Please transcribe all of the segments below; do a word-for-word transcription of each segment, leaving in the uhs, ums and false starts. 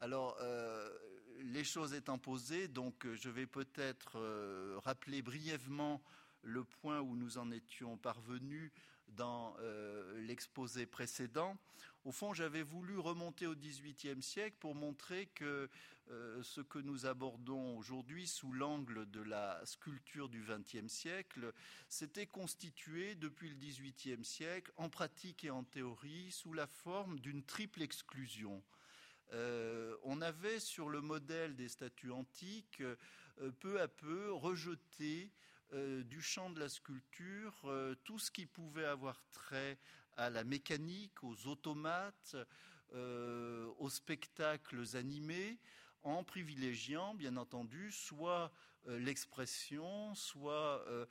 Alors, euh, les choses étant posées, donc je vais peut-être euh, rappeler brièvement le point où nous en étions parvenus dans euh, l'exposé précédent. Au fond, j'avais voulu remonter au dix-huitième siècle pour montrer que euh, ce que nous abordons aujourd'hui sous l'angle de la sculpture du vingtième siècle s'était constitué depuis le dix-huitième siècle, en pratique et en théorie, sous la forme d'une triple exclusion. Euh, on avait, sur le modèle des statues antiques, euh, peu à peu rejeté euh, du champ de la sculpture euh, tout ce qui pouvait avoir trait à la mécanique, aux automates, euh, aux spectacles animés, en privilégiant, bien entendu, soit euh, l'expression, soit euh,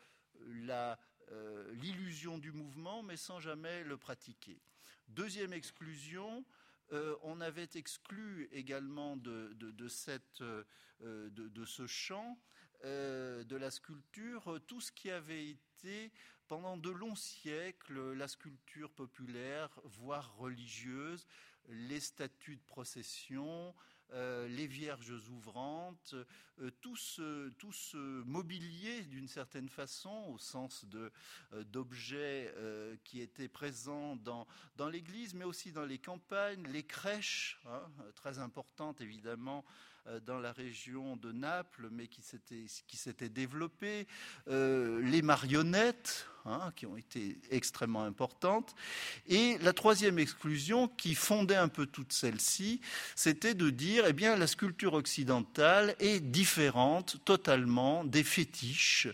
la, euh, l'illusion du mouvement, mais sans jamais le pratiquer. Deuxième exclusion, Euh, on avait exclu également de, de, de, cette, euh, de, de ce champ euh, de la sculpture tout ce qui avait été pendant de longs siècles la sculpture populaire, voire religieuse, les statues de procession, euh, les vierges ouvrantes, euh, tout, ce, tout ce mobilier d'une certaine façon, au sens de, euh, d'objets euh, qui étaient présents dans, dans l'église, mais aussi dans les campagnes, les crèches, hein, très importantes évidemment euh, dans la région de Naples, mais qui s'étaient, qui s'étaient développées, euh, les marionnettes, hein, qui ont été extrêmement importantes. Et la troisième exclusion, qui fondait un peu toutes celles-ci, c'était de dire, eh bien, la sculpture occidentale est différente totalement des fétiches,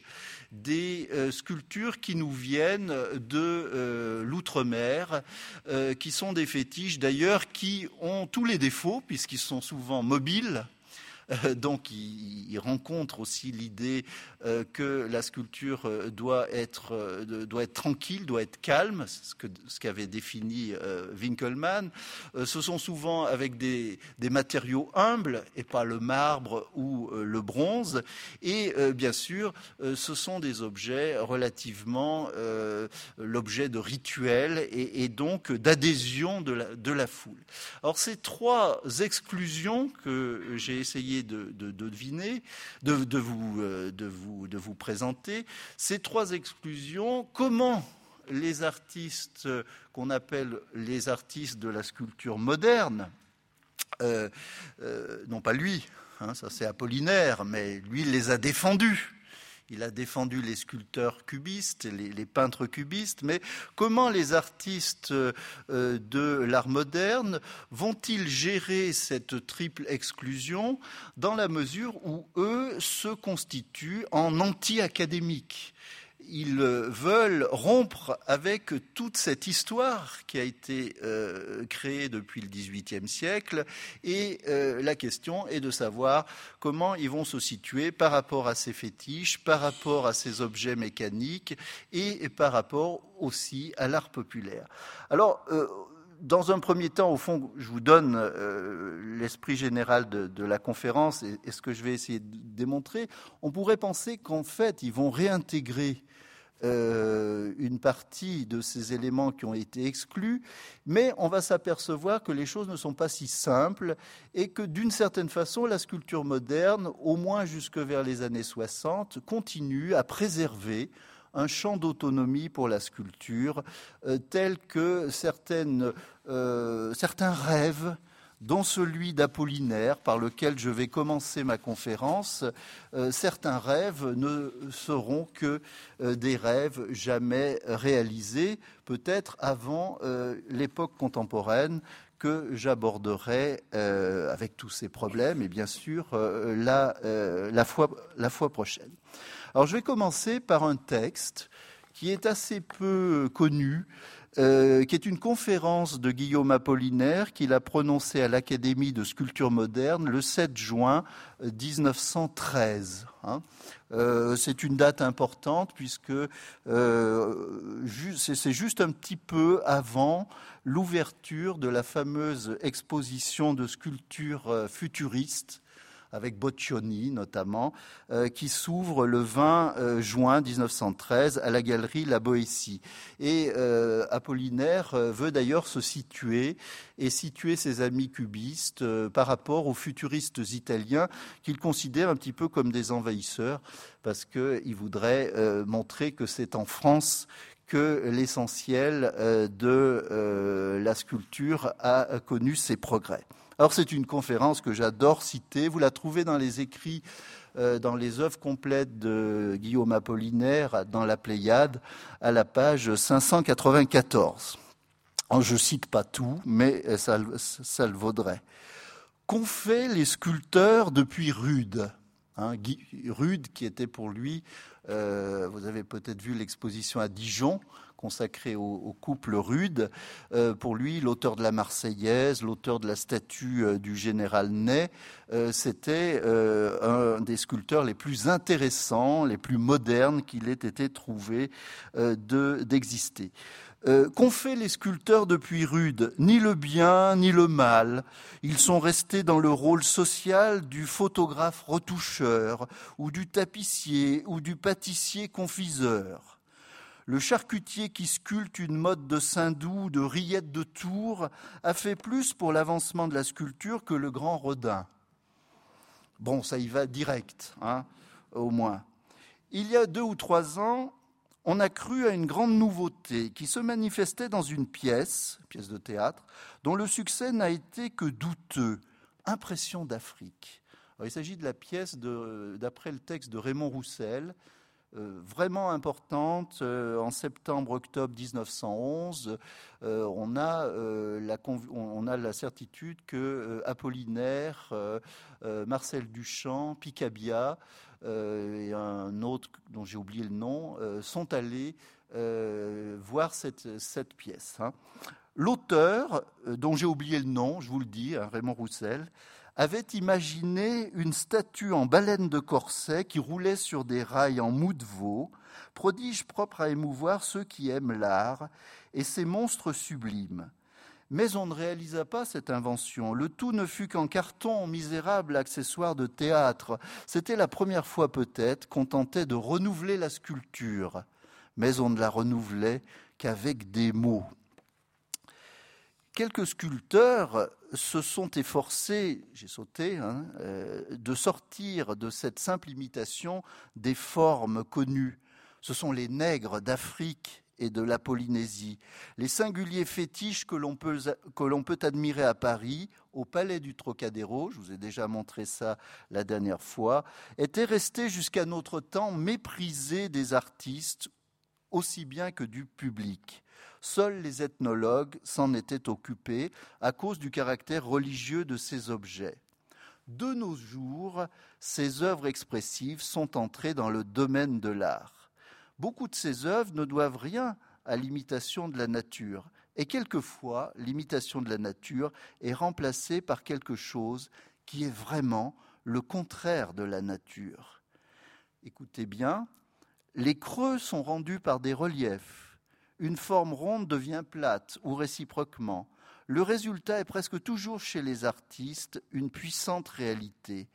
des euh, sculptures qui nous viennent de euh, l'outre-mer, euh, qui sont des fétiches d'ailleurs qui ont tous les défauts, puisqu'ils sont souvent mobiles. Euh, donc, il, il rencontre aussi l'idée euh, que la sculpture euh, doit être, euh, doit être tranquille, doit être calme, ce que ce qu'avait défini euh, Winkelmann. Euh, ce sont souvent avec des, des matériaux humbles et pas le marbre ou euh, le bronze. Et euh, bien sûr, euh, ce sont des objets relativement euh, l'objet de rituels et, et donc d'adhésion de la, de la foule. Alors, ces trois exclusions que j'ai essayé De, de, de deviner, de, de, vous, de, vous, de vous présenter, ces trois exclusions, comment les artistes qu'on appelle les artistes de la sculpture moderne, euh, euh, non pas lui, hein, ça c'est Apollinaire, mais lui il les a défendus. Il a défendu les sculpteurs cubistes, les, les peintres cubistes, mais comment les artistes euh, de l'art moderne vont-ils gérer cette triple exclusion dans la mesure où eux se constituent en anti-académiques ? Ils veulent rompre avec toute cette histoire qui a été euh, créée depuis le dix-huitième siècle et euh, la question est de savoir comment ils vont se situer par rapport à ces fétiches, par rapport à ces objets mécaniques et, et par rapport aussi à l'art populaire. Alors, euh, dans un premier temps, au fond, je vous donne euh, l'esprit général de, de la conférence et, et ce que je vais essayer de démontrer. On pourrait penser qu'en fait, ils vont réintégrer euh, une partie de ces éléments qui ont été exclus, mais on va s'apercevoir que les choses ne sont pas si simples et que, d'une certaine façon, la sculpture moderne, au moins jusque vers les années soixante, continue à préserver un champ d'autonomie pour la sculpture, euh, tel que certaines, euh, certains rêves, dont celui d'Apollinaire, par lequel je vais commencer ma conférence, euh, certains rêves ne seront que euh, des rêves jamais réalisés, peut-être avant euh, l'époque contemporaine, que j'aborderai euh, avec tous ces problèmes et bien sûr euh, la, euh, la, fois, la fois prochaine. Alors je vais commencer par un texte qui est assez peu connu, euh, qui est une conférence de Guillaume Apollinaire qu'il a prononcée à l'Académie de sculpture moderne le sept juin dix-neuf cent treize. Hein. Euh, c'est une date importante puisque euh, ju- c'est, c'est juste un petit peu avant l'ouverture de la fameuse exposition de sculpture futuriste avec Boccioni notamment, euh, qui s'ouvre le vingt juin mille neuf cent treize à la galerie La Boétie. Et euh, Apollinaire veut d'ailleurs se situer et situer ses amis cubistes euh, par rapport aux futuristes italiens qu'il considère un petit peu comme des envahisseurs, parce qu'il voudrait euh, montrer que c'est en France que l'essentiel euh, de euh, la sculpture a connu ses progrès. Alors c'est une conférence que j'adore citer, vous la trouvez dans les écrits, euh, dans les œuvres complètes de Guillaume Apollinaire, dans la Pléiade, à la page cinq cent quatre-vingt-quatorze. Alors, je ne cite pas tout, mais ça, ça le vaudrait. Qu'ont fait les sculpteurs depuis Rude, hein, Rude qui était pour lui, euh, vous avez peut-être vu l'exposition à Dijon, consacré au, au couple Rude. Euh, pour lui, l'auteur de la Marseillaise, l'auteur de la statue euh, du général Ney, euh, c'était euh, un des sculpteurs les plus intéressants, les plus modernes qu'il ait été trouvé euh, de, d'exister. Euh, qu'ont fait les sculpteurs depuis Rude? Ni le bien, ni le mal. Ils sont restés dans le rôle social du photographe retoucheur, ou du tapissier, ou du pâtissier confiseur. Le charcutier qui sculpte une motte de Saint-Doux, de rillettes de Tours, a fait plus pour l'avancement de la sculpture que le grand Rodin. Bon, ça y va direct, hein, au moins. Il y a deux ou trois ans, on a cru à une grande nouveauté qui se manifestait dans une pièce, pièce de théâtre, dont le succès n'a été que douteux, Impression d'Afrique. Alors, il s'agit de la pièce de, d'après le texte de Raymond Roussel, Euh, vraiment importante. Euh, en septembre-octobre dix-neuf cent onze, euh, on, a, euh, la, on a la certitude que euh, Apollinaire, euh, euh, Marcel Duchamp, Picabia euh, et un autre dont j'ai oublié le nom euh, sont allés euh, voir cette, cette pièce. Hein. L'auteur, euh, dont j'ai oublié le nom, je vous le dis, hein, Raymond Roussel, avait imaginé une statue en baleine de corset qui roulait sur des rails en mou de veau, prodige propre à émouvoir ceux qui aiment l'art et ces monstres sublimes. Mais on ne réalisa pas cette invention. Le tout ne fut qu'en carton, misérable accessoire de théâtre. C'était la première fois peut-être qu'on tentait de renouveler la sculpture, mais on ne la renouvelait qu'avec des mots. Quelques sculpteurs se sont efforcés, j'ai sauté, hein, euh, de sortir de cette simple imitation des formes connues. Ce sont les nègres d'Afrique et de la Polynésie, les singuliers fétiches que l'on peut, que l'on peut admirer à Paris, au Palais du Trocadéro, je vous ai déjà montré ça la dernière fois, étaient restés jusqu'à notre temps méprisés des artistes aussi bien que du public. Seuls les ethnologues s'en étaient occupés à cause du caractère religieux de ces objets. De nos jours, ces œuvres expressives sont entrées dans le domaine de l'art. Beaucoup de ces œuvres ne doivent rien à l'imitation de la nature, et quelquefois, l'imitation de la nature est remplacée par quelque chose qui est vraiment le contraire de la nature. Écoutez bien, les creux sont rendus par des reliefs. Une forme ronde devient plate ou réciproquement. Le résultat est presque toujours chez les artistes une puissante réalité.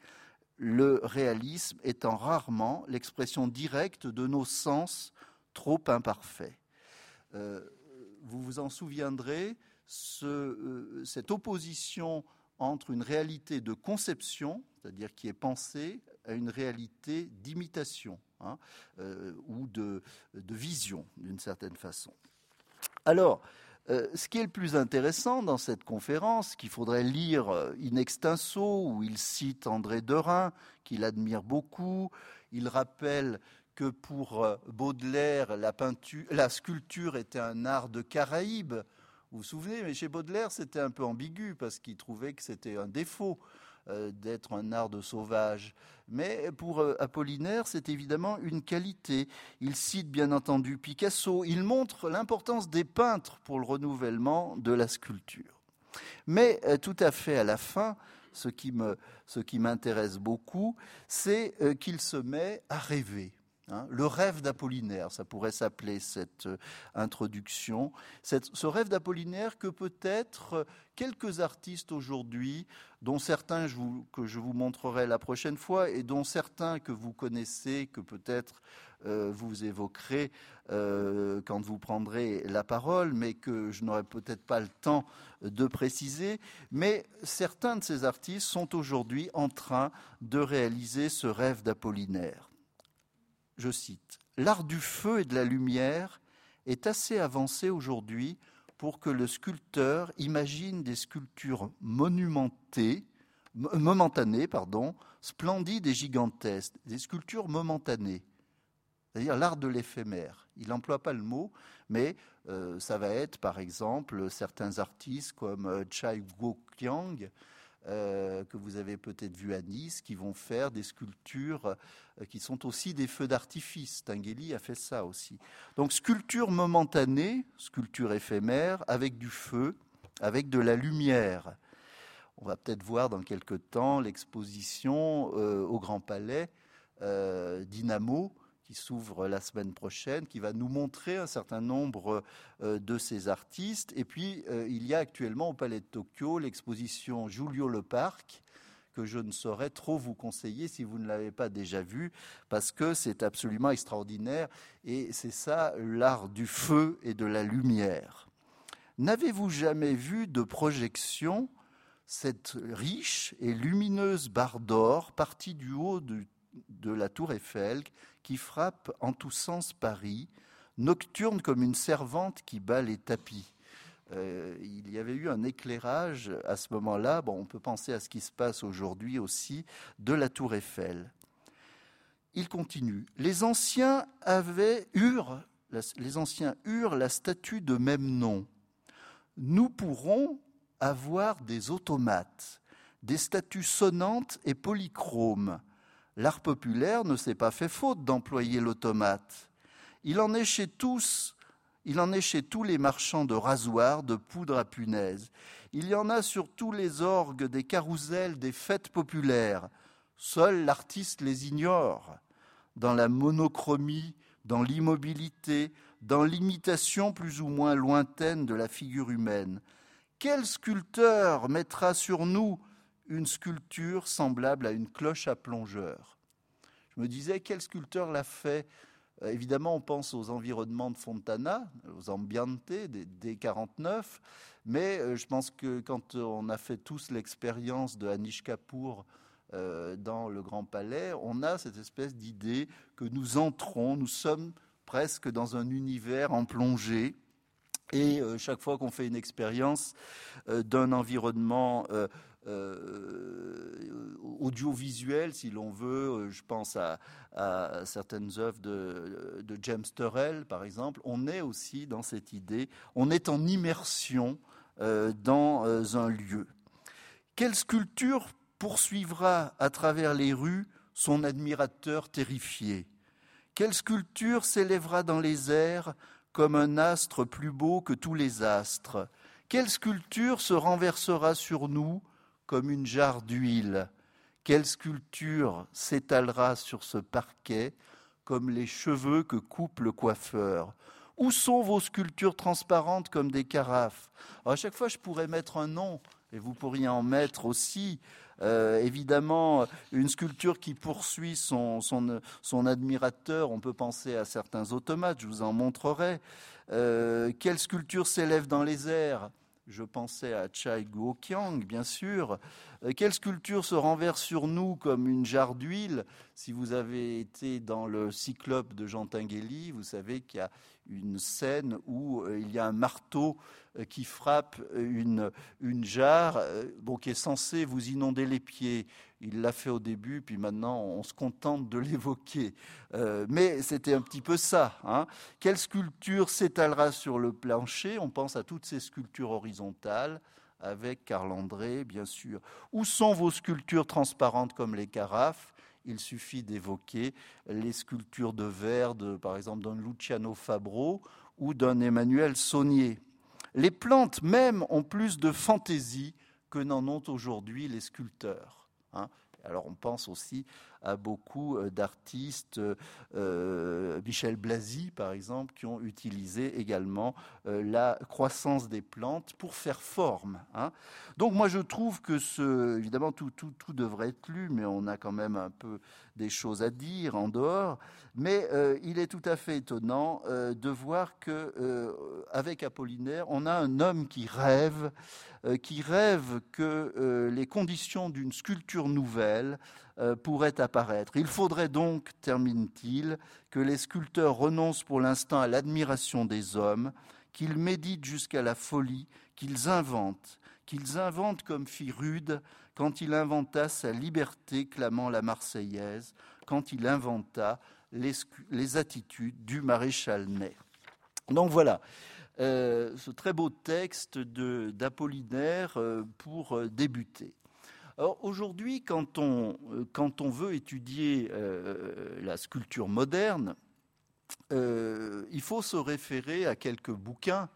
Le réalisme étant rarement l'expression directe de nos sens trop imparfaits. Euh, vous vous en souviendrez, ce, euh, cette opposition entre une réalité de conception, c'est-à-dire qui est pensée, à une réalité d'imitation. Hein, euh, ou de, de vision, d'une certaine façon. Alors, euh, ce qui est le plus intéressant dans cette conférence, qu'il faudrait lire in extenso, où il cite André Derain, qu'il admire beaucoup, il rappelle que pour Baudelaire, la, peinture, la sculpture était un art de Caraïbes. Vous vous souvenez, mais chez Baudelaire, c'était un peu ambigu, parce qu'il trouvait que c'était un défaut d'être un art de sauvage. Mais pour Apollinaire, c'est évidemment une qualité. Il cite bien entendu Picasso. Il montre l'importance des peintres pour le renouvellement de la sculpture. Mais tout à fait à la fin, ce qui me, ce qui m'intéresse beaucoup, c'est qu'il se met à rêver. Hein, le rêve d'Apollinaire, ça pourrait s'appeler cette euh, introduction. Cette, ce rêve d'Apollinaire que peut-être euh, quelques artistes aujourd'hui, dont certains je vous, que je vous montrerai la prochaine fois et dont certains que vous connaissez, que peut-être euh, vous évoquerez euh, quand vous prendrez la parole, mais que je n'aurai peut-être pas le temps de préciser. Mais certains de ces artistes sont aujourd'hui en train de réaliser ce rêve d'Apollinaire. Je cite, « L'art du feu et de la lumière est assez avancé aujourd'hui pour que le sculpteur imagine des sculptures monumentées, momentanées, pardon, splendides et gigantesques, des sculptures momentanées, c'est-à-dire l'art de l'éphémère. » Il n'emploie pas le mot, mais euh, ça va être, par exemple, certains artistes comme euh, Chai Guoqiang, Euh, que vous avez peut-être vu à Nice, qui vont faire des sculptures euh, qui sont aussi des feux d'artifice. Tinguely a fait ça aussi. Donc sculpture momentanée, sculpture éphémère, avec du feu, avec de la lumière. On va peut-être voir dans quelques temps l'exposition euh, au Grand Palais euh, Dynamo, qui s'ouvre la semaine prochaine, qui va nous montrer un certain nombre euh, de ces artistes. Et puis, euh, il y a actuellement au Palais de Tokyo l'exposition Giulio Leparc, que je ne saurais trop vous conseiller si vous ne l'avez pas déjà vue, parce que c'est absolument extraordinaire. Et c'est ça, l'art du feu et de la lumière. N'avez-vous jamais vu de projection cette riche et lumineuse barre d'or partie du haut de, de la tour Eiffel, qui frappe en tous sens Paris, nocturne comme une servante qui bat les tapis. Euh, il y avait eu un éclairage à ce moment-là, bon, on peut penser à ce qui se passe aujourd'hui aussi, de la tour Eiffel. Il continue. Les anciens avaient eurent, les anciens eurent la statue de même nom. Nous pourrons avoir des automates, des statues sonnantes et polychromes. L'art populaire ne s'est pas fait faute d'employer l'automate. Il en est chez tous, il en est chez tous les marchands de rasoirs, de poudre à punaise. Il y en a sur tous les orgues des carousels des fêtes populaires. Seul l'artiste les ignore. Dans la monochromie, dans l'immobilité, dans l'imitation plus ou moins lointaine de la figure humaine. Quel sculpteur mettra sur nous une sculpture semblable à une cloche à plongeur? Je me disais, quel sculpteur l'a fait? euh, Évidemment, on pense aux environnements de Fontana, aux ambiente des D quarante-neuf, mais euh, je pense que quand on a fait tous l'expérience de Anish Kapoor euh, dans le Grand Palais, on a cette espèce d'idée que nous entrons, nous sommes presque dans un univers en plongée. Et euh, chaque fois qu'on fait une expérience euh, d'un environnement euh, euh, audiovisuel, si l'on veut, euh, je pense à, à certaines œuvres de, de James Turrell, par exemple, on est aussi dans cette idée, on est en immersion euh, dans euh, un lieu. Quelle sculpture poursuivra à travers les rues son admirateur terrifié? Quelle sculpture s'élèvera dans les airs comme un astre plus beau que tous les astres? Quelle sculpture se renversera sur nous comme une jarre d'huile? Quelle sculpture s'étalera sur ce parquet comme les cheveux que coupe le coiffeur? Où sont vos sculptures transparentes comme des carafes? Alors à chaque fois, je pourrais mettre un nom, et vous pourriez en mettre aussi. Euh, évidemment, une sculpture qui poursuit son, son, son admirateur, on peut penser à certains automates, je vous en montrerai. Euh, quelle sculpture s'élève dans les airs? Je pensais à Chai Guoqiang, bien sûr. Euh, quelle sculpture se renverse sur nous comme une jarre d'huile? Si vous avez été dans le Cyclope de Jean Tinguely, vous savez qu'il y a une scène où euh, il y a un marteau euh, qui frappe une, une jarre euh, bon, qui est censée vous inonder les pieds. Il l'a fait au début, puis maintenant on se contente de l'évoquer. Euh, mais c'était un petit peu ça. Hein. Quelle sculpture s'étalera sur le plancher? On pense à toutes ces sculptures horizontales, avec Carl André, bien sûr. Où sont vos sculptures transparentes comme les carafes? Il suffit d'évoquer les sculptures de verre, de, par exemple, d'un Luciano Fabro ou d'un Emmanuel Saunier. Les plantes même ont plus de fantaisie que n'en ont aujourd'hui les sculpteurs. Hein. Alors on pense aussi à beaucoup d'artistes, euh, Michel Blasi par exemple, qui ont utilisé également euh, la croissance des plantes pour faire forme. Hein. Donc moi je trouve que ce, évidemment tout, tout, tout devrait être lu, mais on a quand même un peu des choses à dire en dehors. Mais euh, il est tout à fait étonnant euh, de voir que euh, avec Apollinaire, on a un homme qui rêve, euh, qui rêve que euh, les conditions d'une sculpture nouvelle euh, pourraient apparaître. Il faudrait donc, termine-t-il, que les sculpteurs renoncent pour l'instant à l'admiration des hommes, qu'ils méditent jusqu'à la folie, qu'ils inventent, qu'ils inventent comme fit Rude quand il inventa sa liberté clamant la Marseillaise, quand il inventa les, les attitudes du maréchal Ney. Donc voilà, euh, ce très beau texte de, d'Apollinaire euh, pour euh, débuter. Alors aujourd'hui, quand on, quand on veut étudier euh, la sculpture moderne, euh, il faut se référer à quelques bouquins.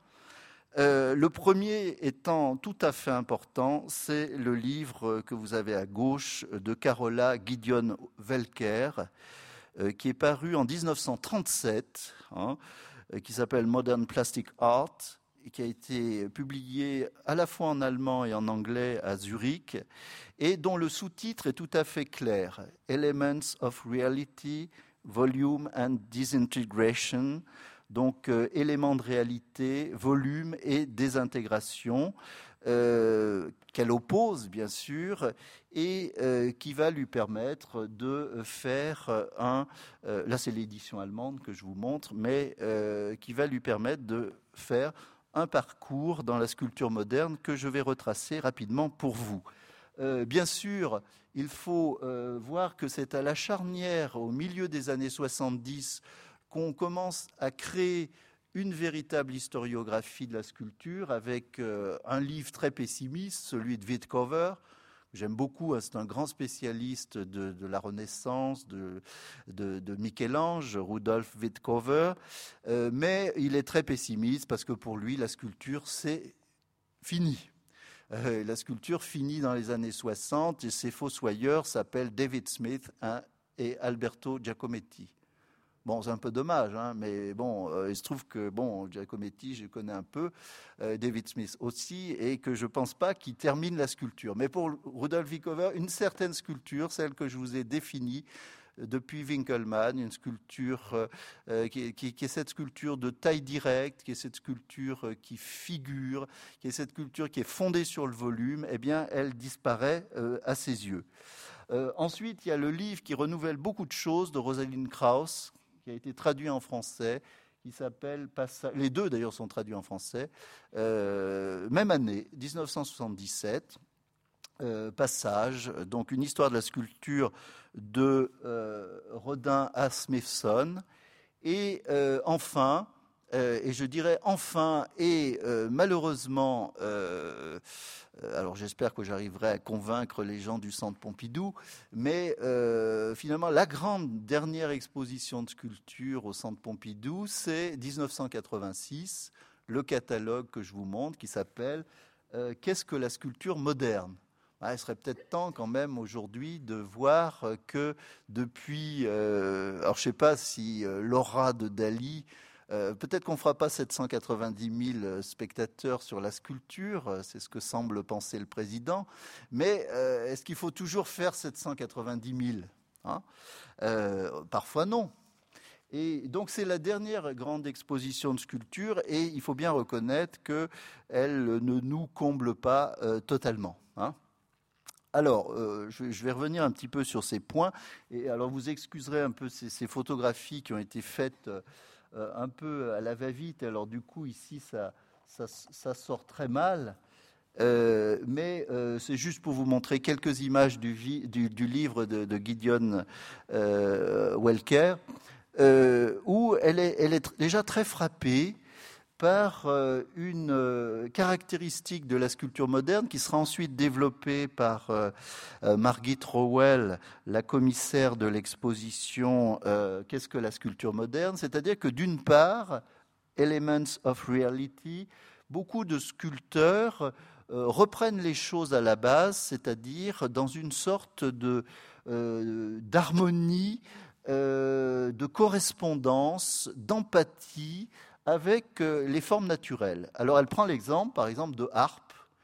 Euh, le premier étant tout à fait important, c'est le livre que vous avez à gauche de Carola Gideon Welker, euh, qui est paru en dix-neuf cent trente-sept, hein, qui s'appelle Modern Plastic Art, et qui a été publié à la fois en allemand et en anglais à Zurich, et dont le sous-titre est tout à fait clair, Elements of Reality, Volume and Disintegration, donc euh, éléments de réalité, volume et désintégration, euh, qu'elle oppose bien sûr, et euh, qui va lui permettre de faire un, euh, là c'est l'édition allemande que je vous montre, mais euh, qui va lui permettre de faire un parcours dans la sculpture moderne que je vais retracer rapidement pour vous. Euh, bien sûr, il faut euh, voir que c'est à la charnière, au milieu des années soixante-dix, qu'on commence à créer une véritable historiographie de la sculpture avec euh, un livre très pessimiste, celui de Wittkower. J'aime beaucoup, hein, c'est un grand spécialiste de, de la Renaissance, de, de, de Michel-Ange, Rudolf Wittkower, euh, mais il est très pessimiste parce que pour lui, la sculpture, c'est fini. Euh, la sculpture finit dans les années soixante et ses fossoyeurs s'appellent David Smith hein, et Alberto Giacometti. Bon, c'est un peu dommage, hein, mais bon, euh, il se trouve que bon, Giacometti, je connais un peu, euh, David Smith aussi, et que je ne pense pas qu'il termine la sculpture. Mais pour Rudolf Wittkower, une certaine sculpture, celle que je vous ai définie depuis Winkelmann, une sculpture euh, qui, qui, qui est cette sculpture de taille directe, qui est cette sculpture qui figure, qui est cette sculpture qui est fondée sur le volume, eh bien, elle disparaît euh, à ses yeux. Euh, ensuite, il y a le livre qui renouvelle beaucoup de choses de Rosalind Krauss, qui a été traduit en français, qui s'appelle Passage. Les deux d'ailleurs sont traduits en français. Euh, même année, dix-neuf cent soixante-dix-sept. Euh, Passage, donc une histoire de la sculpture de euh, Rodin à Smithson. Et euh, enfin, euh, et je dirais enfin, et euh, malheureusement, euh, alors j'espère que j'arriverai à convaincre les gens du Centre Pompidou, mais euh, finalement la grande dernière exposition de sculpture au Centre Pompidou, c'est dix-neuf cent quatre-vingt-six, le catalogue que je vous montre qui s'appelle euh, « Qu'est-ce que la sculpture moderne ?» Il serait peut-être temps quand même aujourd'hui de voir que depuis, euh, alors je ne sais pas si euh, l'aura de Dali, euh, peut-être qu'on ne fera pas sept cent quatre-vingt-dix mille spectateurs sur la sculpture, c'est ce que semble penser le président, mais euh, est-ce qu'il faut toujours faire sept cent quatre-vingt-dix mille hein euh, Parfois non. Et donc c'est la dernière grande exposition de sculpture et il faut bien reconnaître qu'elle ne nous comble pas euh, totalement. Hein. Alors, euh, je, je vais revenir un petit peu sur ces points. Et alors, vous excuserez un peu ces, ces photographies qui ont été faites euh, un peu à la va-vite. Alors, du coup, ici, ça, ça, ça sort très mal. Euh, mais euh, c'est juste pour vous montrer quelques images du, vi, du, du livre de, de Gideon euh, Welker, euh, où elle est, elle est déjà très frappée par euh, une euh, caractéristique de la sculpture moderne qui sera ensuite développée par euh, euh, Margit Rowell, la commissaire de l'exposition euh, « Qu'est-ce que la sculpture moderne ?» C'est-à-dire que d'une part, Elements of Reality, beaucoup de sculpteurs euh, reprennent les choses à la base, c'est-à-dire dans une sorte de, euh, d'harmonie, euh, de correspondance, d'empathie avec euh, les formes naturelles. Alors elle prend l'exemple, par exemple, de harpe.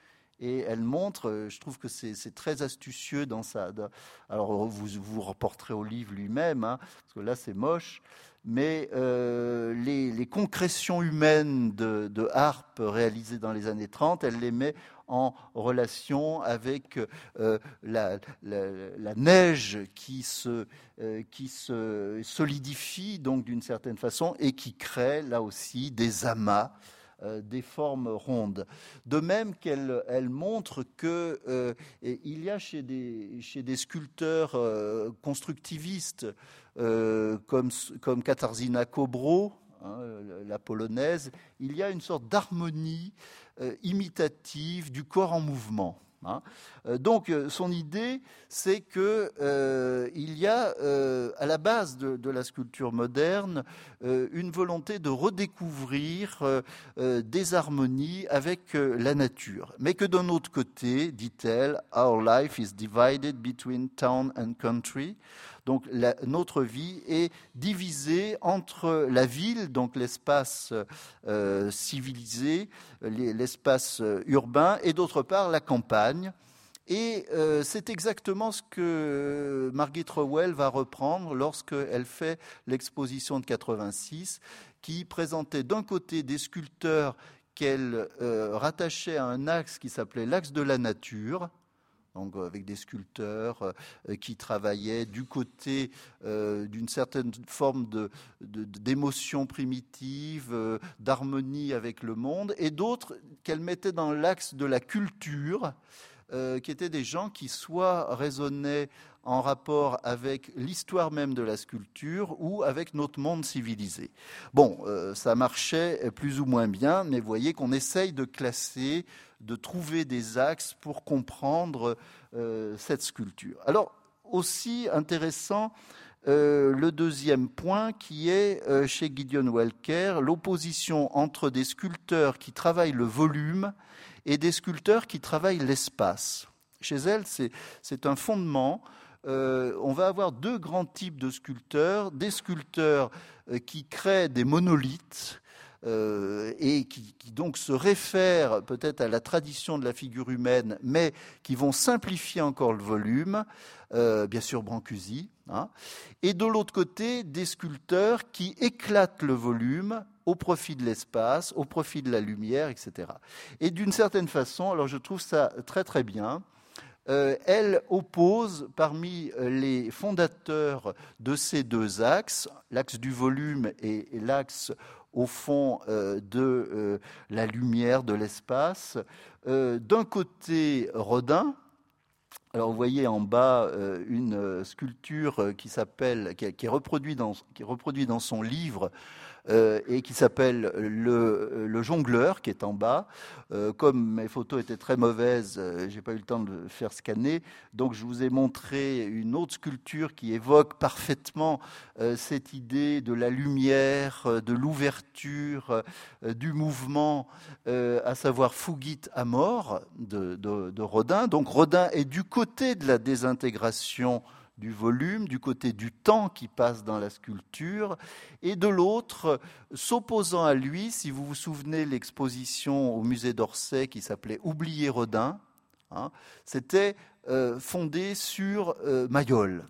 Et elle montre, je trouve que c'est, c'est très astucieux dans ça. Alors vous vous reporterez au livre lui-même, hein, parce que là c'est moche, mais euh, les, les concrétions humaines de, de harpe réalisées dans les années trente, elle les met en relation avec euh, la, la, la neige qui se, euh, qui se solidifie donc d'une certaine façon et qui crée là aussi des amas, Euh, des formes rondes. De même qu'elle elle montre qu'il euh, y a chez des, chez des sculpteurs euh, constructivistes euh, comme, comme Katarzyna Kobro, hein, la polonaise, il y a une sorte d'harmonie euh, imitative du corps en mouvement. Hein. Donc son idée, c'est que euh, il y a euh, à la base de, de la sculpture moderne euh, une volonté de redécouvrir euh, euh, des harmonies avec euh, la nature, mais que d'un autre côté, dit-elle, our life is divided between town and country. Donc la, notre vie est divisée entre la ville, donc l'espace euh, civilisé, l'espace urbain, et d'autre part la campagne. Et euh, c'est exactement ce que Margit Rowell va reprendre lorsqu'elle fait l'exposition de quatre-vingt-six, qui présentait d'un côté des sculpteurs qu'elle euh, rattachait à un axe qui s'appelait l'axe de la nature, donc avec des sculpteurs euh, qui travaillaient du côté euh, d'une certaine forme de, de, d'émotion primitive, euh, d'harmonie avec le monde, et d'autres qu'elle mettait dans l'axe de la culture, euh, qui étaient des gens qui soit raisonnaient en rapport avec l'histoire même de la sculpture ou avec notre monde civilisé. Bon, euh, ça marchait plus ou moins bien, mais vous voyez qu'on essaye de classer, de trouver des axes pour comprendre euh, cette sculpture. Alors, aussi intéressant, euh, le deuxième point qui est, euh, chez Gideon Walker, l'opposition entre des sculpteurs qui travaillent le volume et des sculpteurs qui travaillent l'espace. Chez elle, c'est, c'est un fondement. Euh, on va avoir deux grands types de sculpteurs, des sculpteurs euh, qui créent des monolithes euh, et qui, qui donc se réfèrent peut-être à la tradition de la figure humaine, mais qui vont simplifier encore le volume, euh, bien sûr Brancusi, hein, et de l'autre côté, des sculpteurs qui éclatent le volume au profit de l'espace, au profit de la lumière, et cetera. Et d'une certaine façon, alors je trouve ça très très bien, Euh, elle oppose parmi les fondateurs de ces deux axes, l'axe du volume et, et l'axe au fond euh, de euh, la lumière, de l'espace, euh, d'un côté Rodin. Alors vous voyez en bas euh, une sculpture qui s'appelle, qui, qui est reproduite dans, qui est reproduite dans son livre. Euh, et qui s'appelle le, le jongleur, qui est en bas. Euh, comme mes photos étaient très mauvaises, euh, j'ai pas eu le temps de le faire scanner, donc je vous ai montré une autre sculpture qui évoque parfaitement euh, cette idée de la lumière, euh, de l'ouverture, euh, du mouvement, euh, à savoir Fugit Amor de, de, de Rodin. Donc Rodin est du côté de la désintégration du volume, du côté du temps qui passe dans la sculpture, et de l'autre, s'opposant à lui, si vous vous souvenez l'exposition au musée d'Orsay qui s'appelait « Oublier Rodin hein, », c'était euh, fondé sur euh, Mayol.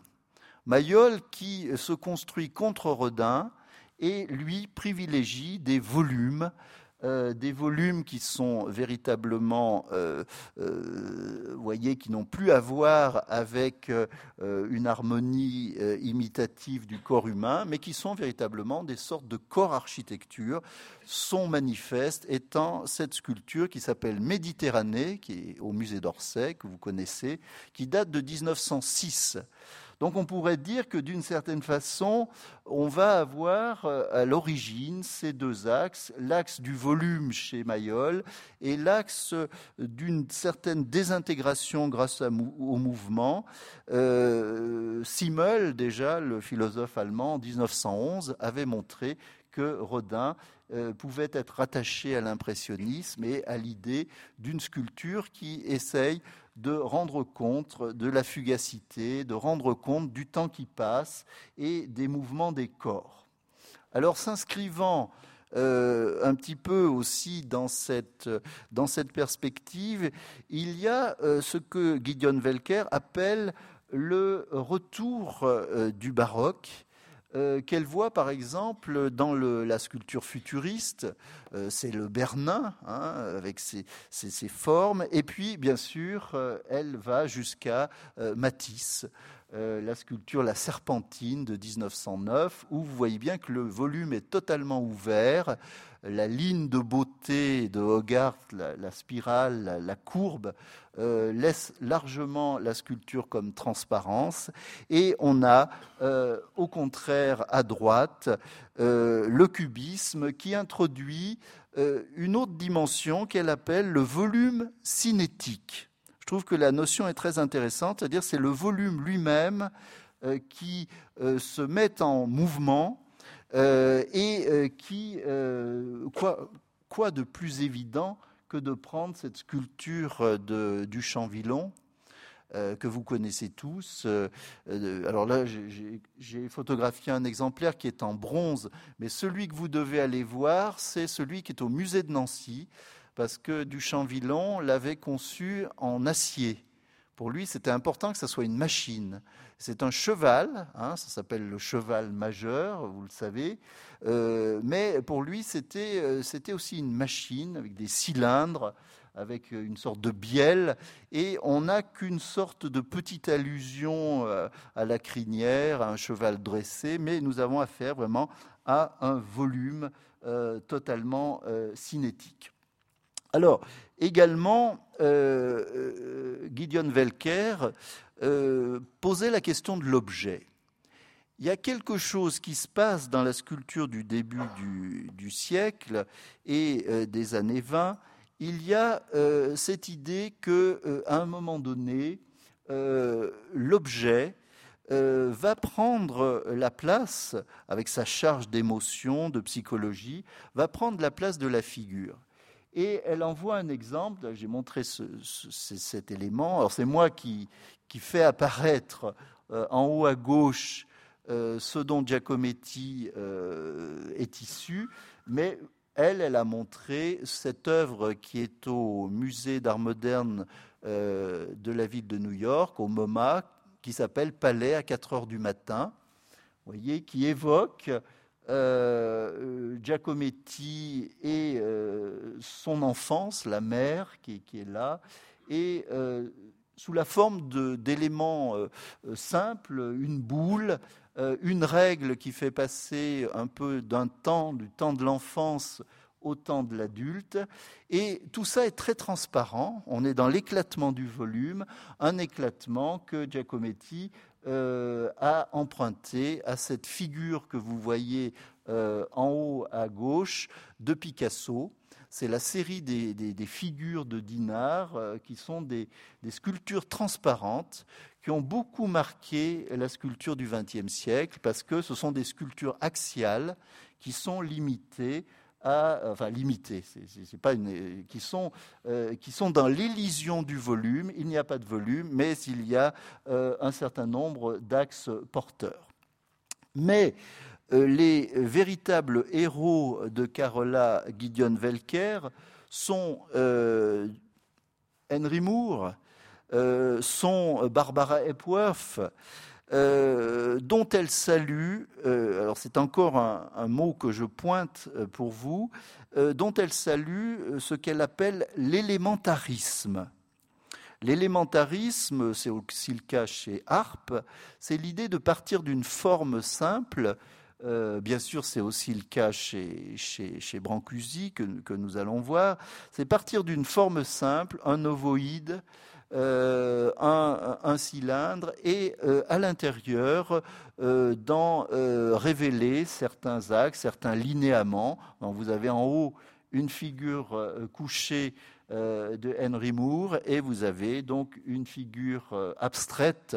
Mayol qui se construit contre Rodin et lui privilégie des volumes, Euh, des volumes qui sont véritablement, euh, euh, vous voyez, qui n'ont plus à voir avec euh, une harmonie euh, imitative du corps humain, mais qui sont véritablement des sortes de corps architecture. Son manifeste étant cette sculpture qui s'appelle Méditerranée, qui est au musée d'Orsay, que vous connaissez, qui date de dix-neuf cent six. Donc on pourrait dire que d'une certaine façon, on va avoir à l'origine ces deux axes, l'axe du volume chez Mayol et l'axe d'une certaine désintégration grâce au mouvement. Euh, Simmel, déjà, le philosophe allemand, en dix-neuf cent onze, avait montré que Rodin euh, pouvait être rattaché à l'impressionnisme et à l'idée d'une sculpture qui essaye de rendre compte de la fugacité, de rendre compte du temps qui passe et des mouvements des corps. Alors, s'inscrivant euh, un petit peu aussi dans cette, dans cette perspective, il y a euh, ce que Gideon Welcker appelle le retour euh, du baroque, euh, qu'elle voit par exemple dans le, la sculpture futuriste, euh, c'est le Bernin, hein, avec ses, ses, ses formes, et puis bien sûr euh, elle va jusqu'à euh, Matisse, euh, la sculpture La Serpentine de dix-neuf cent neuf, où vous voyez bien que le volume est totalement ouvert, la ligne de beauté de Hogarth, la, la spirale, la, la courbe, euh, laisse largement la sculpture comme transparence. Et on a, euh, au contraire, à droite, euh, le cubisme qui introduit euh, une autre dimension qu'elle appelle le volume cinétique. Je trouve que la notion est très intéressante, c'est-à-dire c'est le volume lui-même euh, qui euh, se met en mouvement. Euh, et euh, qui, euh, quoi, quoi de plus évident que de prendre cette sculpture de, du Champvillon, euh, que vous connaissez tous. Euh, euh, alors là, j'ai, j'ai photographié un exemplaire qui est en bronze, mais celui que vous devez aller voir, c'est celui qui est au musée de Nancy, parce que du Champvillon l'avait conçu en acier. Pour lui, c'était important que ça soit une machine. C'est un cheval, hein, ça s'appelle le cheval majeur, vous le savez, euh, mais pour lui, c'était, euh, c'était aussi une machine avec des cylindres, avec une sorte de bielle, et on n'a qu'une sorte de petite allusion euh, à la crinière, à un cheval dressé, mais nous avons affaire vraiment à un volume euh, totalement euh, cinétique. Alors, également, euh, euh, Gideon Welcker euh, posait la question de l'objet. Il y a quelque chose qui se passe dans la sculpture du début du, du siècle et euh, des années vingt. Il y a euh, cette idée qu'à euh, un moment donné, euh, l'objet euh, va prendre la place, avec sa charge d'émotion, de psychologie, va prendre la place de la figure. Et elle envoie un exemple, j'ai montré ce, ce, cet élément, alors c'est moi qui, qui fais apparaître euh, en haut à gauche euh, ce dont Giacometti euh, est issu, mais elle, elle a montré cette œuvre qui est au musée d'art moderne euh, de la ville de New York, au MoMA, qui s'appelle Palais à quatre heures du matin, vous voyez, qui évoque Euh, Giacometti et euh, son enfance, la mère qui, qui est là, et euh, sous la forme de, d'éléments euh, simples, une boule, euh, une règle qui fait passer un peu d'un temps, du temps de l'enfance au temps de l'adulte, et tout ça est très transparent, on est dans l'éclatement du volume, un éclatement que Giacometti Euh, a emprunté à cette figure que vous voyez euh, en haut à gauche de Picasso. C'est la série des, des, des figures de Dinard euh, qui sont des, des sculptures transparentes qui ont beaucoup marqué la sculpture du vingtième siècle parce que ce sont des sculptures axiales qui sont limitées à, enfin limitées, c'est, c'est, c'est pas une, qui sont euh, qui sont dans l'élision du volume. Il n'y a pas de volume, mais il y a euh, un certain nombre d'axes porteurs. Mais euh, les véritables héros de Carola Gideon Welcker sont euh, Henry Moore, euh, sont Barbara Hepworth. Euh, dont elle salue, euh, alors c'est encore un, un mot que je pointe pour vous, euh, dont elle salue ce qu'elle appelle l'élémentarisme. L'élémentarisme, c'est aussi le cas chez Harpe, c'est l'idée de partir d'une forme simple. Euh, bien sûr, c'est aussi le cas chez, chez, chez Brancusi, que, que nous allons voir. C'est partir d'une forme simple, un ovoïde, Euh, un, un cylindre et euh, à l'intérieur euh, dans, euh, révéler certains axes, certains linéaments. Donc, vous avez en haut une figure euh, couchée euh, de Henry Moore, et vous avez donc une figure euh, abstraite,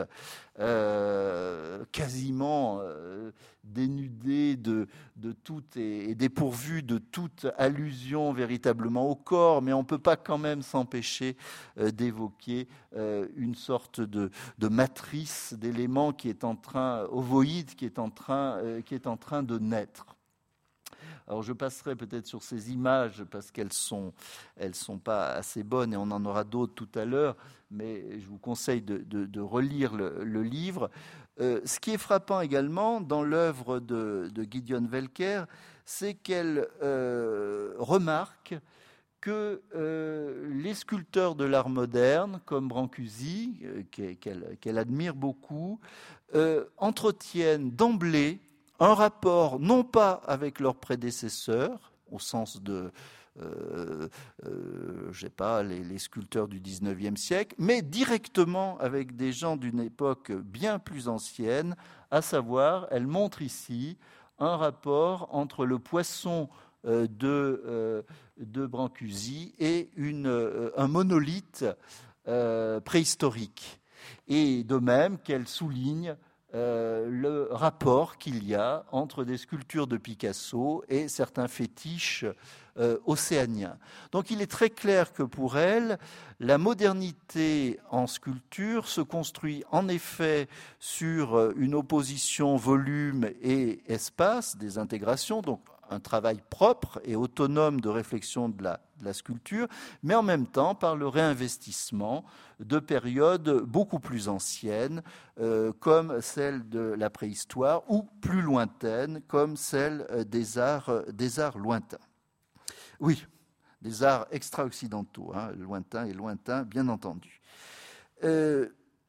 euh, quasiment euh, dénudée de, de tout et, et dépourvue de toute allusion véritablement au corps, mais on ne peut pas quand même s'empêcher euh, d'évoquer euh, une sorte de, de matrice d'éléments qui est en train, ovoïde, qui est en train, euh, qui est en train de naître. Alors je passerai peut-être sur ces images parce qu'elles sont, elles sont pas assez bonnes et on en aura d'autres tout à l'heure, mais je vous conseille de, de, de relire le, le livre. Euh, ce qui est frappant également dans l'œuvre de, de Gideon Velker, c'est qu'elle euh, remarque que euh, les sculpteurs de l'art moderne, comme Brancusi, euh, qu'elle, qu'elle admire beaucoup, euh, entretiennent d'emblée un rapport non pas avec leurs prédécesseurs, au sens de, euh, euh, je sais pas, les, les sculpteurs du dix-neuvième siècle, mais directement avec des gens d'une époque bien plus ancienne, à savoir, elle montre ici un rapport entre le poisson euh, de, euh, de Brancusi et une, euh, un monolithe euh, préhistorique. Et de même qu'elle souligne Euh, le rapport qu'il y a entre des sculptures de Picasso et certains fétiches euh, océaniens. Donc il est très clair que pour elle, la modernité en sculpture se construit en effet sur une opposition volume et espace, des intégrations, donc un travail propre et autonome de réflexion de la, de la sculpture, mais en même temps par le réinvestissement de périodes beaucoup plus anciennes, euh, comme celle de la préhistoire, ou plus lointaines, comme celle des arts, des arts lointains. Oui, des arts extra-occidentaux, hein, lointains et lointains, bien entendu. Euh,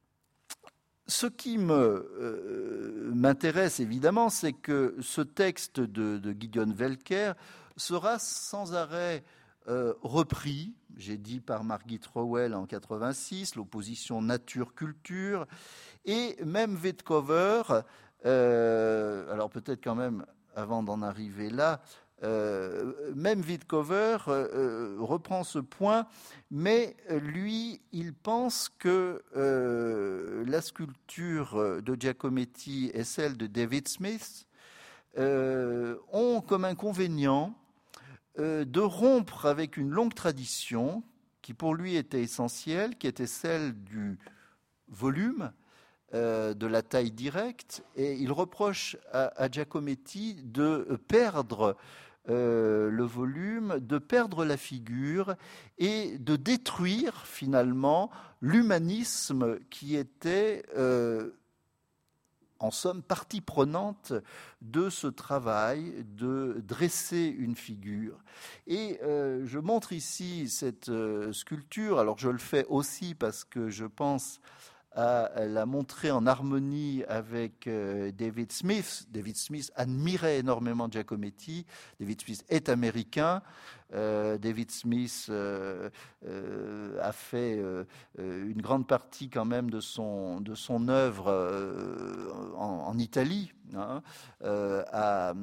Ce qui me, euh, m'intéresse évidemment, c'est que ce texte de, de Gideon Velker sera sans arrêt euh, repris, j'ai dit par Margit Rowell en quatre-vingt-six, l'opposition nature-culture, et même Vetkover, euh, alors peut-être quand même avant d'en arriver là, Euh, même Vetkover euh, reprend ce point, mais lui, il pense que euh, la sculpture de Giacometti et celle de David Smith euh, ont comme inconvénient euh, de rompre avec une longue tradition qui pour lui était essentielle, qui était celle du volume, euh, de la taille directe, et il reproche à, à Giacometti de perdre Euh, le volume, de perdre la figure et de détruire finalement l'humanisme qui était euh, en somme partie prenante de ce travail de dresser une figure. Et euh, je montre ici cette euh, sculpture, alors je le fais aussi parce que je pense à la montrer en harmonie avec euh, David Smith. David Smith admirait énormément Giacometti. David Smith est américain. Euh, David Smith euh, euh, a fait euh, une grande partie quand même de son, de son œuvre euh, en, en Italie, hein, euh, à...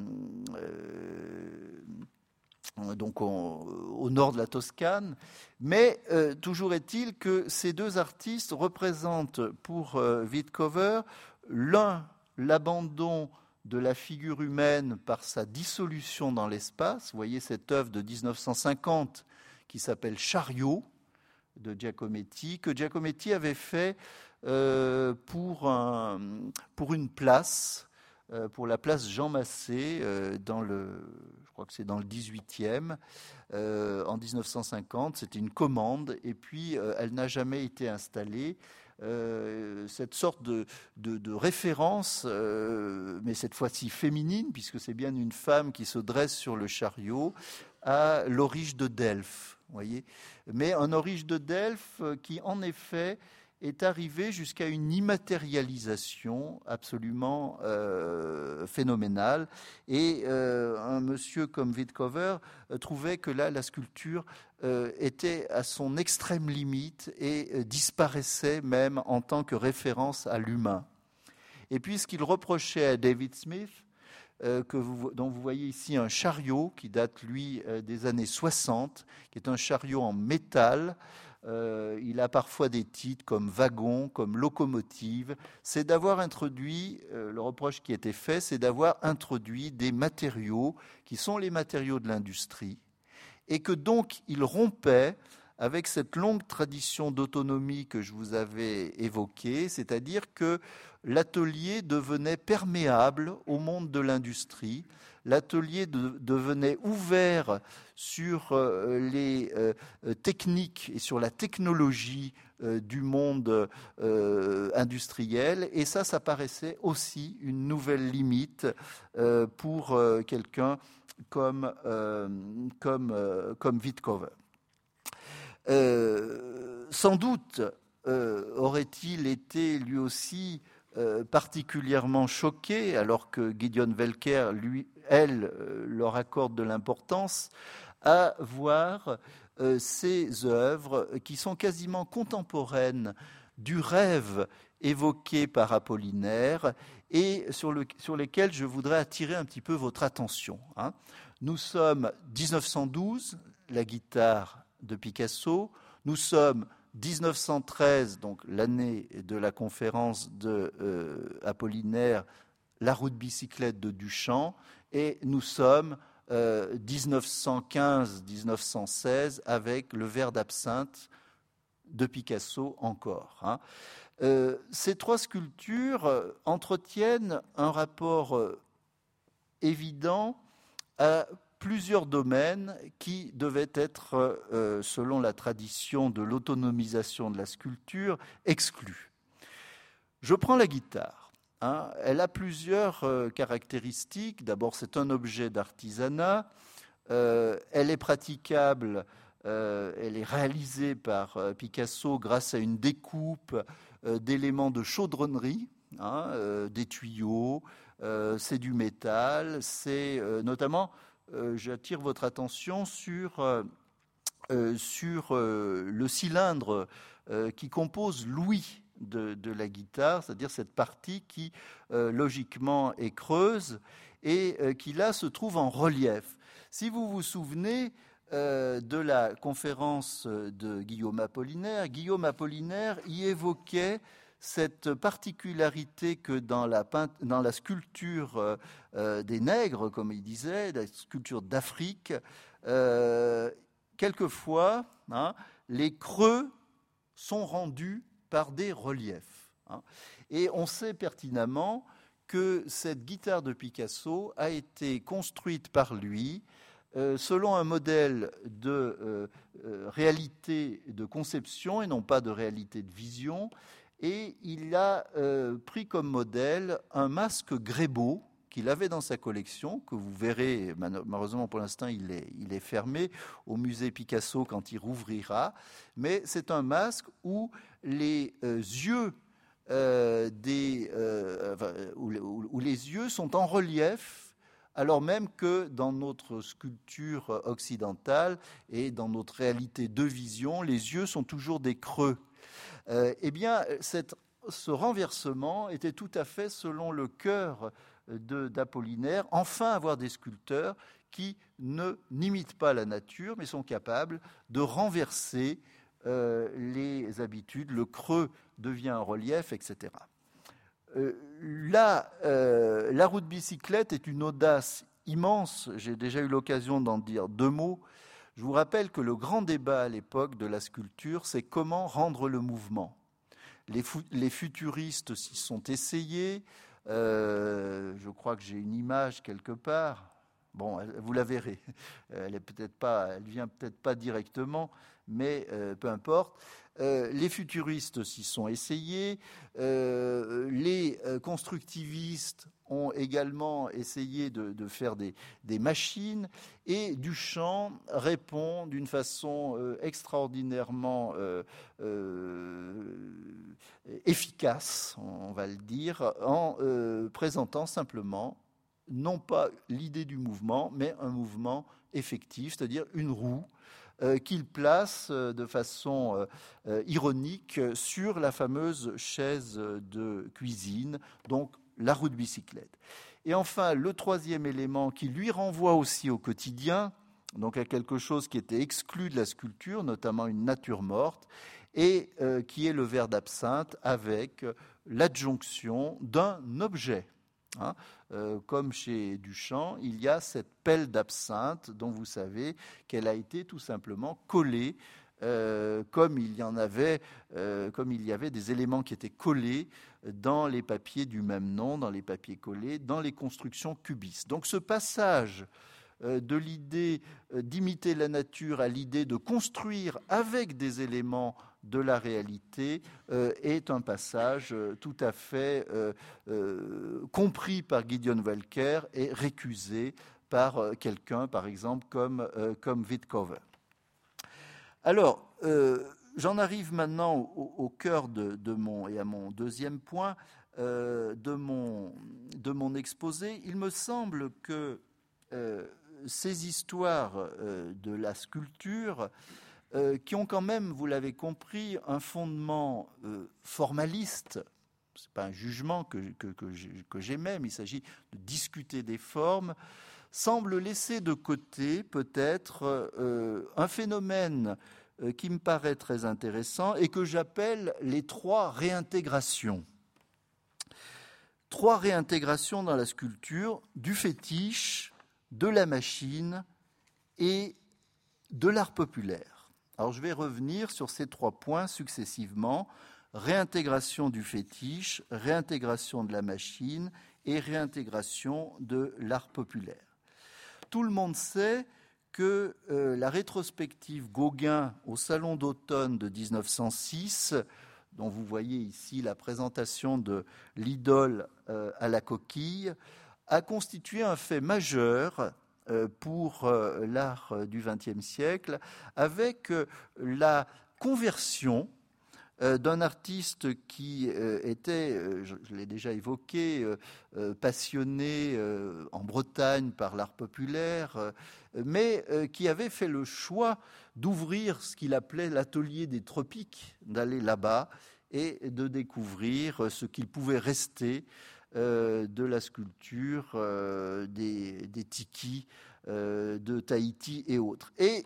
Euh, donc au, au nord de la Toscane, mais euh, toujours est-il que ces deux artistes représentent pour euh, Vetkover l'un l'abandon de la figure humaine par sa dissolution dans l'espace. Vous voyez cette œuvre de dix-neuf cent cinquante qui s'appelle Chariot de Giacometti, que Giacometti avait fait euh, pour, un, pour une place, euh, pour la place Jean Massé, euh, dans le, je crois que c'est dans le dix-huitième, euh, en dix-neuf cent cinquante. C'était une commande, et puis euh, elle n'a jamais été installée. Euh, cette sorte de, de, de référence, euh, mais cette fois-ci féminine, puisque c'est bien une femme qui se dresse sur le chariot, à l'Aurige de Delphes, voyez. Mais un Aurige de Delphes qui, en effet, est arrivé jusqu'à une immatérialisation absolument euh, phénoménale. Et euh, un monsieur comme Vetkover euh, trouvait que là, la sculpture euh, était à son extrême limite et euh, disparaissait même en tant que référence à l'humain. Et puis, ce qu'il reprochait à David Smith, euh, que vous, dont vous voyez ici un chariot qui date, lui, euh, des années soixante, qui est un chariot en métal. Euh, il a parfois des titres comme wagon, comme locomotive. C'est d'avoir introduit, euh, le reproche qui était fait, c'est d'avoir introduit des matériaux qui sont les matériaux de l'industrie, et que donc il rompait avec cette longue tradition d'autonomie que je vous avais évoquée, c'est-à-dire que l'atelier devenait perméable au monde de l'industrie, l'atelier de, devenait ouvert sur euh, les euh, techniques et sur la technologie euh, du monde euh, industriel, et ça, ça paraissait aussi une nouvelle limite euh, pour euh, quelqu'un comme, euh, comme, euh, comme Wittkower. Euh, sans doute euh, aurait-il été lui aussi euh, particulièrement choqué, alors que Gideon Welker, lui, elle, euh, leur accorde de l'importance, à voir euh, ces œuvres qui sont quasiment contemporaines du rêve évoqué par Apollinaire et sur, le, sur lesquels je voudrais attirer un petit peu votre attention. Hein. Nous sommes dix-neuf cent douze, la guitare de Picasso. Nous sommes dix-neuf cent treize, donc l'année de la conférence de euh, Apollinaire, la roue de bicyclette de Duchamp, et nous sommes euh, dix-neuf cent quinze dix-neuf cent seize avec le verre d'absinthe de Picasso encore. Hein. Euh, ces trois sculptures euh, entretiennent un rapport euh, évident à plusieurs domaines qui devaient être, euh, selon la tradition de l'autonomisation de la sculpture, exclus. Je prends la guitare. Hein. Elle a plusieurs euh, caractéristiques. D'abord, c'est un objet d'artisanat. Euh, elle est praticable, euh, elle est réalisée par euh, Picasso grâce à une découpe euh, d'éléments de chaudronnerie, hein, euh, des tuyaux, euh, c'est du métal, c'est euh, notamment... Euh, j'attire votre attention sur, euh, euh, sur euh, le cylindre euh, qui compose l'ouïe de, de la guitare, c'est-à-dire cette partie qui, euh, logiquement, est creuse et euh, qui, là, se trouve en relief. Si vous vous souvenez euh, de la conférence de Guillaume Apollinaire, Guillaume Apollinaire y évoquait cette particularité que dans la, peint- dans la sculpture euh, euh, des nègres, comme il disait, la sculpture d'Afrique, euh, quelquefois, hein, les creux sont rendus par des reliefs. Hein. Et on sait pertinemment que cette guitare de Picasso a été construite par lui euh, selon un modèle de euh, euh, réalité de conception et non pas de réalité de vision. Et il a euh, pris comme modèle un masque Grébeau qu'il avait dans sa collection, que vous verrez, malheureusement pour l'instant il est, il est fermé au musée Picasso quand il rouvrira, mais c'est un masque où les euh, yeux euh, des, euh, enfin, où, où, où les yeux sont en relief, alors même que dans notre sculpture occidentale et dans notre réalité de vision, les yeux sont toujours des creux. Euh, eh bien, cette, ce renversement était tout à fait selon le cœur de, d'Apollinaire, enfin avoir des sculpteurs qui ne n'imitent pas la nature, mais sont capables de renverser euh, les habitudes, le creux devient un relief, et cetera. Euh, là, euh, la roue de bicyclette est une audace immense, j'ai déjà eu l'occasion d'en dire deux mots. Je vous rappelle que le grand débat à l'époque de la sculpture, c'est comment rendre le mouvement. Les, fou- les futuristes s'y sont essayés. Euh, je crois que j'ai une image quelque part. Bon, vous la verrez. Elle est peut-être pas, elle vient peut-être pas directement, mais euh, peu importe. Euh, les futuristes s'y sont essayés. Euh, les euh, constructivistes ont également essayé de, de faire des, des machines. Et Duchamp répond d'une façon euh, extraordinairement euh, euh, efficace, on va le dire, en euh, présentant simplement non pas l'idée du mouvement, mais un mouvement effectif, c'est-à-dire une roue euh, qu'il place euh, de façon euh, euh, ironique sur la fameuse chaise de cuisine, donc la roue de bicyclette. Et enfin, le troisième élément qui lui renvoie aussi au quotidien, donc à quelque chose qui était exclu de la sculpture, notamment une nature morte, et euh, qui est le verre d'absinthe avec l'adjonction d'un objet. Hein, euh, comme chez Duchamp, il y a cette pelle d'absinthe dont vous savez qu'elle a été tout simplement collée, euh, comme il y en avait, euh, comme il y avait des éléments qui étaient collés dans les papiers du même nom, dans les papiers collés, dans les constructions cubistes. Donc ce passage euh, de l'idée euh, d'imiter la nature à l'idée de construire avec des éléments de la réalité euh, est un passage euh, tout à fait euh, euh, compris par Gideon Walker et récusé par euh, quelqu'un, par exemple, comme, euh, comme Wittkower. Alors, euh, j'en arrive maintenant au, au cœur de, de mon, et à mon deuxième point euh, de, mon, de mon exposé. Il me semble que euh, ces histoires euh, de la sculpture Euh, qui ont quand même, vous l'avez compris, un fondement euh, formaliste. Ce n'est pas un jugement que, que, que, que j'émets, mais il s'agit de discuter des formes, semble laisser de côté peut-être euh, un phénomène euh, qui me paraît très intéressant et que j'appelle les trois réintégrations. Trois réintégrations dans la sculpture du fétiche, de la machine et de l'art populaire. Alors, je vais revenir sur ces trois points successivement. Réintégration du fétiche, réintégration de la machine et réintégration de l'art populaire. Tout le monde sait que euh, la rétrospective Gauguin au Salon d'automne de dix-neuf cent six, dont vous voyez ici la présentation de l'idole euh, à la coquille, a constitué un fait majeur pour l'art du vingtième siècle, avec la conversion d'un artiste qui était, je l'ai déjà évoqué, passionné en Bretagne par l'art populaire, mais qui avait fait le choix d'ouvrir ce qu'il appelait l'atelier des tropiques, d'aller là-bas et de découvrir ce qu'il pouvait rester Euh, de la sculpture, euh, des, des tikis euh, de Tahiti et autres. Et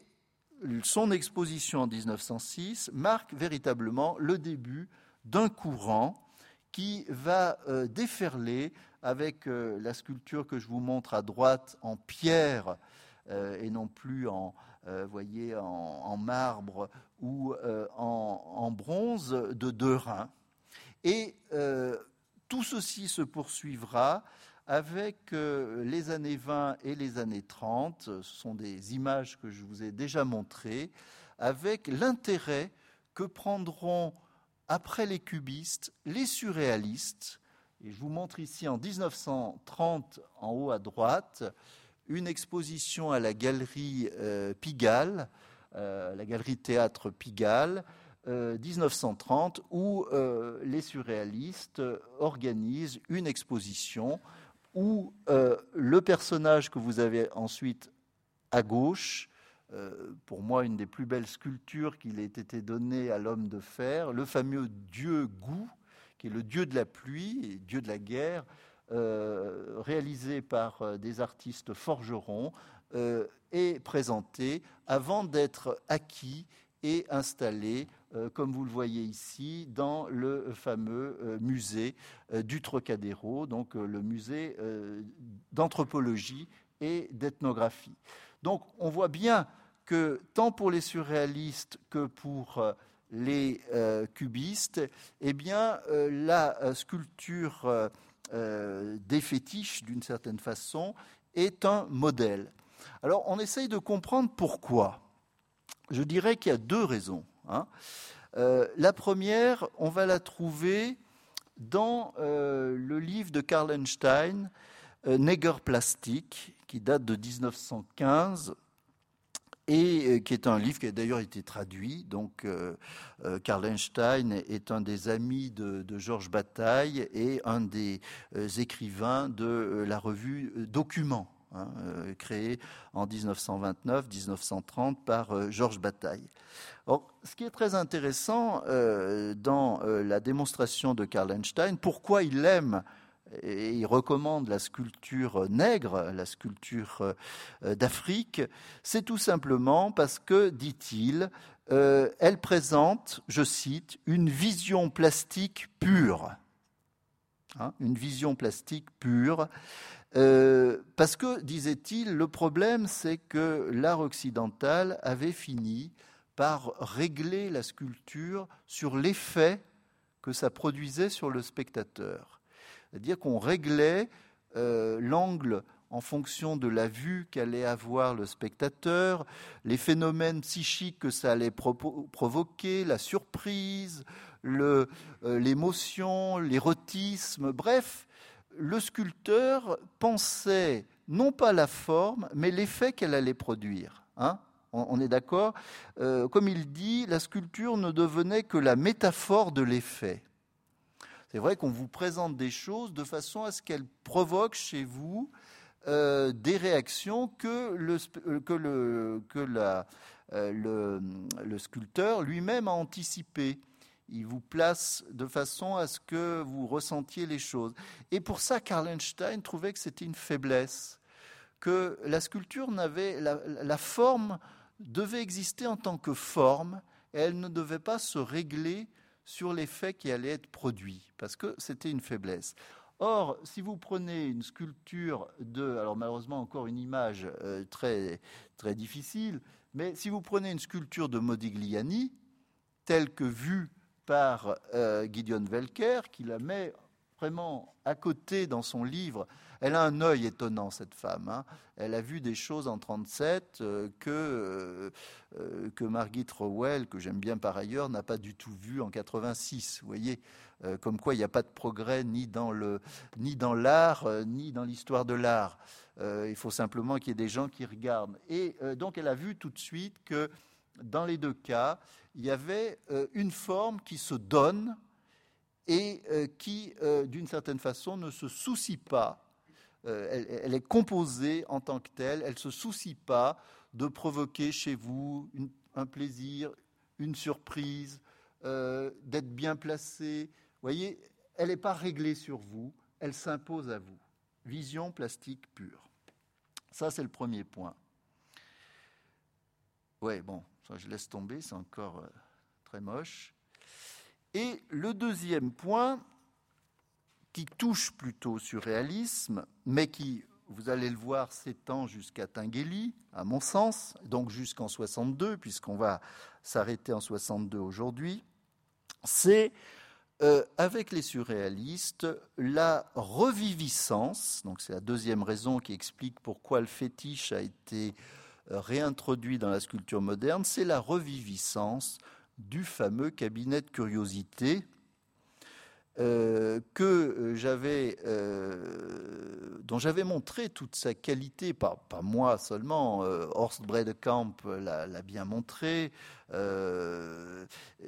son exposition en dix-neuf cent six marque véritablement le début d'un courant qui va euh, déferler avec euh, la sculpture que je vous montre à droite en pierre euh, et non plus en, euh, voyez, en, en marbre ou euh, en, en bronze de Derain. Et euh, tout ceci se poursuivra avec euh, les années vingt et les années trente. Ce sont des images que je vous ai déjà montrées, avec l'intérêt que prendront, après les cubistes, les surréalistes. Et je vous montre ici en dix-neuf cent trente, en haut à droite, une exposition à la galerie euh, Pigalle, euh, la galerie théâtre Pigalle, Euh, dix-neuf cent trente, où euh, les surréalistes organisent une exposition où euh, le personnage que vous avez ensuite à gauche, euh, pour moi une des plus belles sculptures qu'il ait été donné à l'homme de fer, le fameux dieu Gou, qui est le dieu de la pluie et dieu de la guerre, euh, réalisé par euh, des artistes forgerons, euh, est présenté avant d'être acquis et installé, euh, comme vous le voyez ici, dans le fameux euh, musée euh, du Trocadéro, donc euh, le musée euh, d'anthropologie et d'ethnographie. Donc on voit bien que tant pour les surréalistes que pour euh, les euh, cubistes, eh bien, euh, la euh, sculpture euh, euh, des fétiches, d'une certaine façon, est un modèle. Alors on essaye de comprendre pourquoi. Je dirais qu'il y a deux raisons. Hein. Euh, la première, on va la trouver dans euh, le livre de Karlenstein, euh, Negerplastik, qui date de dix-neuf cent quinze et euh, qui est un livre qui a d'ailleurs été traduit. Donc, euh, euh, Karlenstein est un des amis de, de Georges Bataille et un des euh, écrivains de euh, la revue Documents. hein, euh, créé en dix-neuf cent vingt-neuf dix-neuf cent trente par euh, Georges Bataille. Alors, ce qui est très intéressant euh, dans euh, la démonstration de Karl Einstein, pourquoi il aime et il recommande la sculpture nègre, la sculpture euh, d'Afrique, c'est tout simplement parce que, dit-il, euh, elle présente, je cite, une vision plastique pure. Hein, une vision plastique pure. Euh, parce que, disait-il, le problème, c'est que l'art occidental avait fini par régler la sculpture sur l'effet que ça produisait sur le spectateur. C'est-à-dire qu'on réglait euh, l'angle en fonction de la vue qu'allait avoir le spectateur, les phénomènes psychiques que ça allait pro- provoquer, la surprise, le, euh, l'émotion, l'érotisme, bref, le sculpteur pensait non pas la forme, mais l'effet qu'elle allait produire. Hein ? on, on est d'accord ? euh, Comme il dit, la sculpture ne devenait que la métaphore de l'effet. C'est vrai qu'on vous présente des choses de façon à ce qu'elles provoquent chez vous euh, des réactions que le, que le, que la, euh, le, le sculpteur lui-même a anticipées. Il vous place de façon à ce que vous ressentiez les choses. Et pour ça, Karl Einstein trouvait que c'était une faiblesse, que la sculpture n'avait, la, la forme devait exister en tant que forme, et elle ne devait pas se régler sur l'effet qui allait être produit, parce que c'était une faiblesse. Or, si vous prenez une sculpture de, alors malheureusement encore une image euh, très, très difficile, mais si vous prenez une sculpture de Modigliani, telle que vue par euh, Gideon Welker, qui la met vraiment à côté dans son livre. Elle a un œil étonnant, cette femme. Hein. Elle a vu des choses en trente-sept euh, que, euh, que Margit Rowell, que j'aime bien par ailleurs, n'a pas du tout vu en quatre-vingt-six. Vous voyez, euh, comme quoi il n'y a pas de progrès ni dans, le, ni dans l'art, euh, ni dans l'histoire de l'art. Euh, il faut simplement qu'il y ait des gens qui regardent. Et euh, donc elle a vu tout de suite que dans les deux cas, il y avait euh, une forme qui se donne et euh, qui, euh, d'une certaine façon, ne se soucie pas. Euh, elle, elle est composée en tant que telle. Elle ne se soucie pas de provoquer chez vous une, un plaisir, une surprise, euh, d'être bien placée. Vous voyez, elle n'est pas réglée sur vous. Elle s'impose à vous. Vision plastique pure. Ça, c'est le premier point. Ouais, bon, ça je laisse tomber, c'est encore euh, très moche. Et le deuxième point, qui touche plutôt au surréalisme, mais qui, vous allez le voir, s'étend jusqu'à Tinguely, à mon sens, donc jusqu'en soixante-deux, puisqu'on va s'arrêter en soixante-deux aujourd'hui, c'est, euh, avec les surréalistes, la reviviscence, donc c'est la deuxième raison qui explique pourquoi le fétiche a été réintroduit dans la sculpture moderne, c'est la reviviscence du fameux cabinet de curiosité euh, que j'avais, euh, dont j'avais montré toute sa qualité, pas, pas moi seulement, euh, Horst Bredekamp l'a, l'a bien montré. Euh,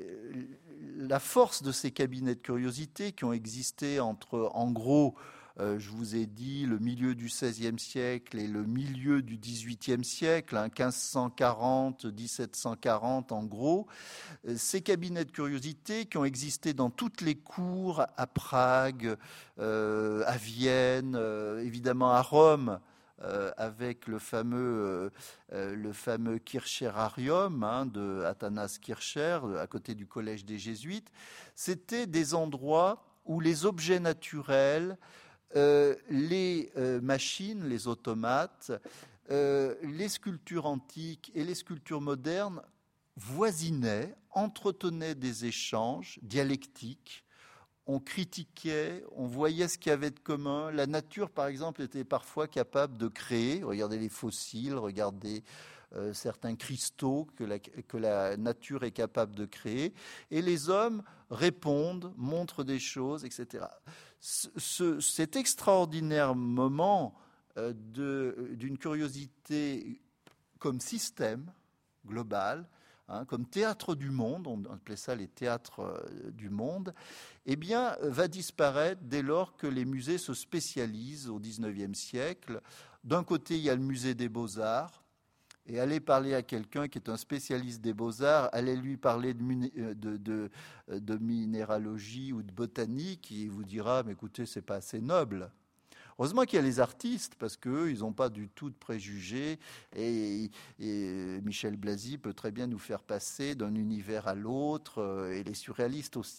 la force de ces cabinets de curiosité qui ont existé entre, en gros, Euh, je vous ai dit le milieu du seizième siècle et le milieu du dix-huitième siècle, hein, quinze cent quarante, dix-sept cent quarante en gros. Euh, ces cabinets de curiosité qui ont existé dans toutes les cours, à Prague, euh, à Vienne, euh, évidemment à Rome, euh, avec le fameux, euh, le fameux Kircherarium hein, de Athanas Kircher, à côté du collège des Jésuites. C'était des endroits où les objets naturels, Euh, les euh, machines, les automates, euh, les sculptures antiques et les sculptures modernes voisinaient, entretenaient des échanges dialectiques. On critiquait, on voyait ce qu'il y avait de commun. La nature, par exemple, était parfois capable de créer. Regardez les fossiles, regardez euh, certains cristaux que la, que la nature est capable de créer. Et les hommes répondent, montrent des choses, et cetera. Ce, ce, cet extraordinaire moment euh, de, d'une curiosité comme système global hein, comme théâtre du monde, on appelait ça les théâtres euh, du monde, eh bien, va disparaître dès lors que les musées se spécialisent au dix-neuvième siècle. D'un côté, il y a le musée des Beaux-Arts, et allez parler à quelqu'un qui est un spécialiste des beaux-arts, allez lui parler de, de, de, de minéralogie ou de botanique, il vous dira, mais écoutez, c'est pas assez noble. Heureusement qu'il y a les artistes, parce qu'eux, ils n'ont pas du tout de préjugés, et, et Michel Blasi peut très bien nous faire passer d'un univers à l'autre, et les surréalistes aussi.